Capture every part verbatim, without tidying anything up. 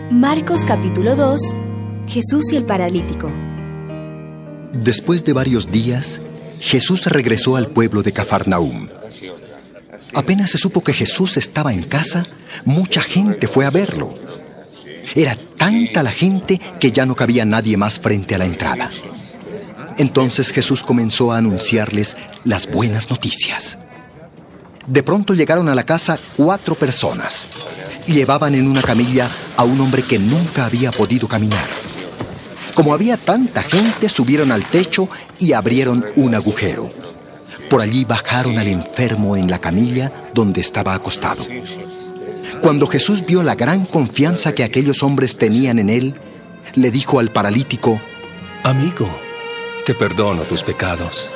Marcos capítulo dos. Jesús y el paralítico. Después de varios días, Jesús regresó al pueblo de Cafarnaúm. Apenas se supo que Jesús estaba en casa, mucha gente fue a verlo. Era tanta la gente que ya no cabía nadie más frente a la entrada. Entonces Jesús comenzó a anunciarles las buenas noticias. De pronto llegaron a la casa cuatro personas. Llevaban en una camilla a un hombre que nunca había podido caminar. Como había tanta gente, subieron al techo y abrieron un agujero. Por allí bajaron al enfermo en la camilla donde estaba acostado. Cuando Jesús vio la gran confianza que aquellos hombres tenían en él, le dijo al paralítico: Amigo, te perdono tus pecados.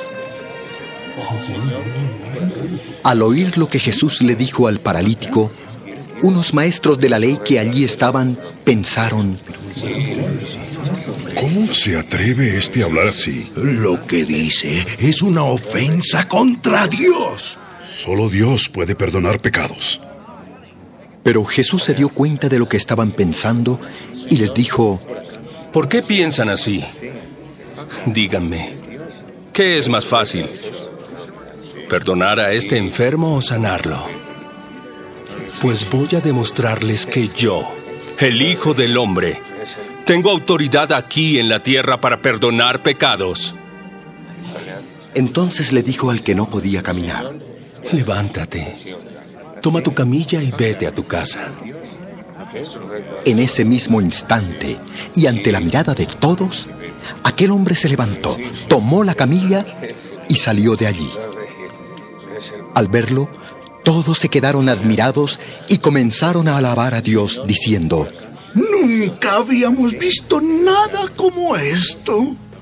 Al oír lo que Jesús le dijo al paralítico, unos maestros de la ley que allí estaban pensaron: ¿cómo se atreve este a hablar así? Lo que dice es una ofensa contra Dios. Solo Dios puede perdonar pecados. Pero Jesús se dio cuenta de lo que estaban pensando y les dijo: ¿Por qué piensan así? Díganme, ¿qué es más fácil? ¿Perdonar a este enfermo o sanarlo? Pues voy a demostrarles que yo, el Hijo del Hombre, tengo autoridad aquí en la tierra para perdonar pecados. Entonces le dijo al que no podía caminar: Levántate, toma tu camilla y vete a tu casa. En ese mismo instante, y ante la mirada de todos, aquel hombre se levantó, tomó la camilla y salió de allí. Al verlo, todos se quedaron admirados y comenzaron a alabar a Dios, diciendo: Nunca habíamos visto nada como esto.